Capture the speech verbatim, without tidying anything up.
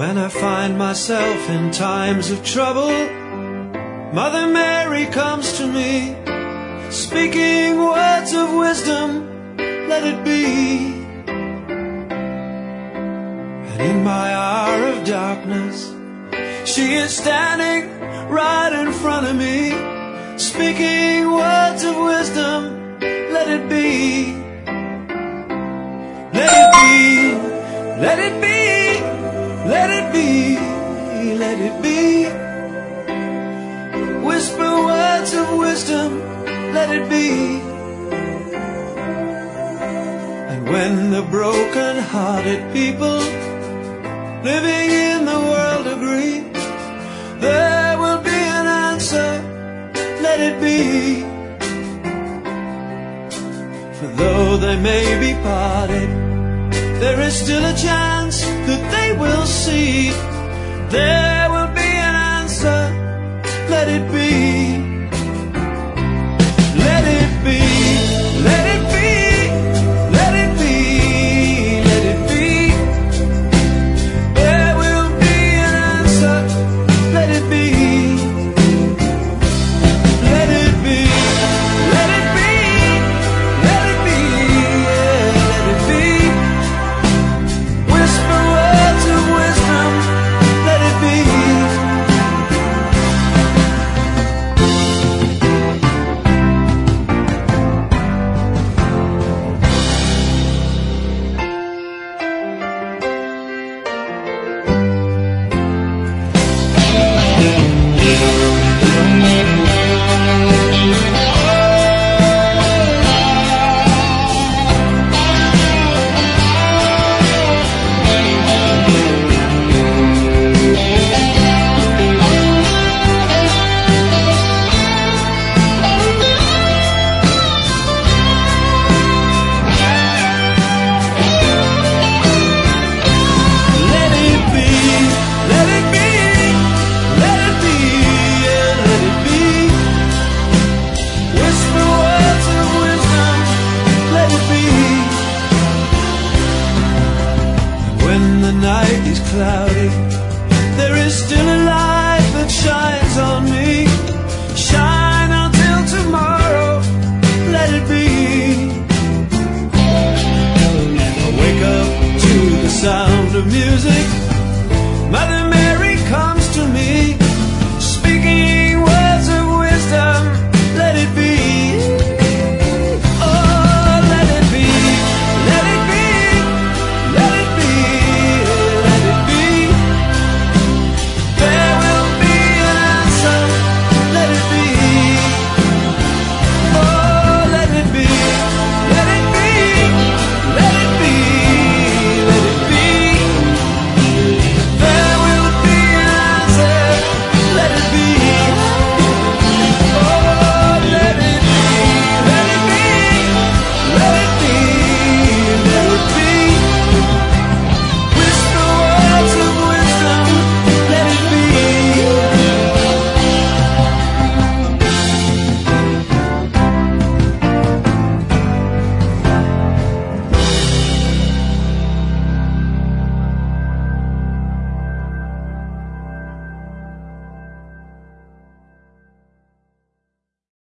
When I find myself in times of trouble, Mother Mary comes to me, speaking words of wisdom, let it be. And in my hour of darkness, she is standing right in front of me, speaking words of wisdom, let it be. Let it be, let it be, let it be, let it be. Whisper words of wisdom, let it be. And when the broken-hearted people living in the world agree, there will be an answer, let it be. For though they may be parted, there is still a chance that they will see. There will be an answer, let it be. Let it be, let it be, let it be, let it be. There will be an answer, let it be. Let it be, let it be, let it be, yeah, let it be. Whisper words of wisdom, let it be. When the night is cloudy, there is still a light that shines on me. Shine until tomorrow, let it be. I wake up to the sound of music.